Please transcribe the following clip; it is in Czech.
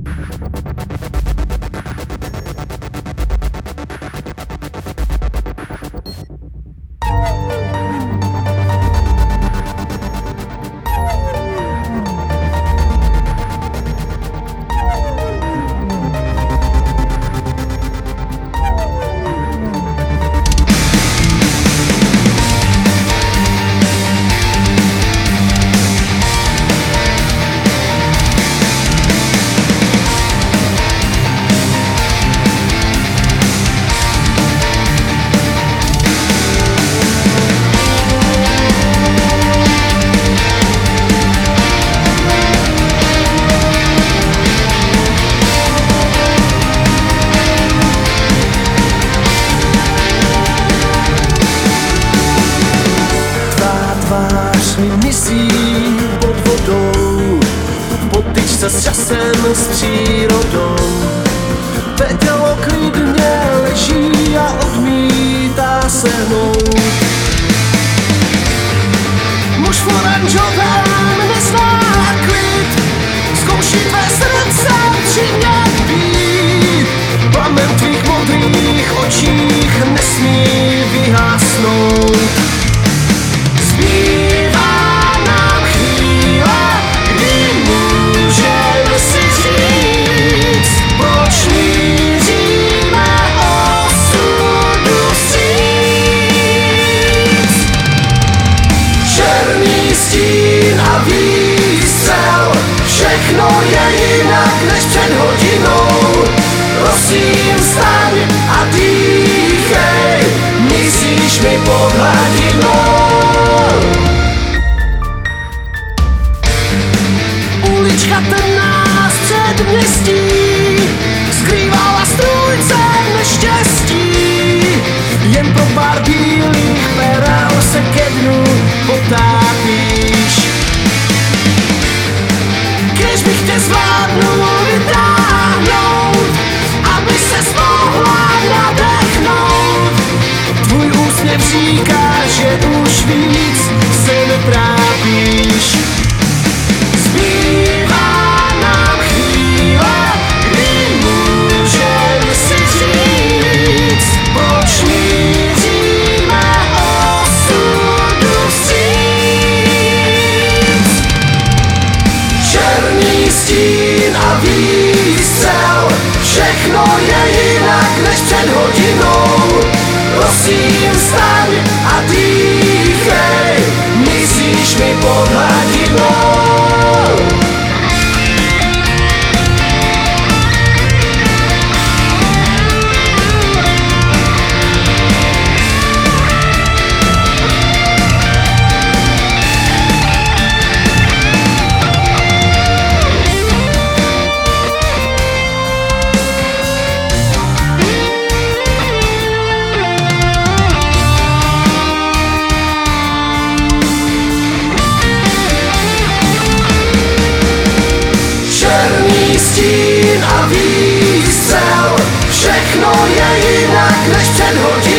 Misí pod vodou, potyč se s časem, s přírodou. Tvé tělo klidně leží a odmítá se hnout. Muž v oranžovém nezná klid, zkouší tvé srdce přimět být. Plamen tvých modrých očích nesmí vyhasnout. Všechno je jinak než před hodinou. Prosím, vstaň a dýchej, mizíš mi pod hladinou. Ulička temná z předměstí skrývala strůjce neštěstí. Jen pro pár bílých perel se ke dnu potápíš. Když bych tě zvládnul vytáhnout, aby ses mohla nadechnout. Tvůj úsměv říká, že už víc se netrápíš. Zbývá nám chvíle, kdy můžeme si říct, proč míříme osudu vstříc. Černý stín a výstřel, všechno je jinak než před hodinou. Prosím, vstaň a dýchej, mizíš mi pod hladinou. Stín a výstřel, všechno je jinak než před hodinou.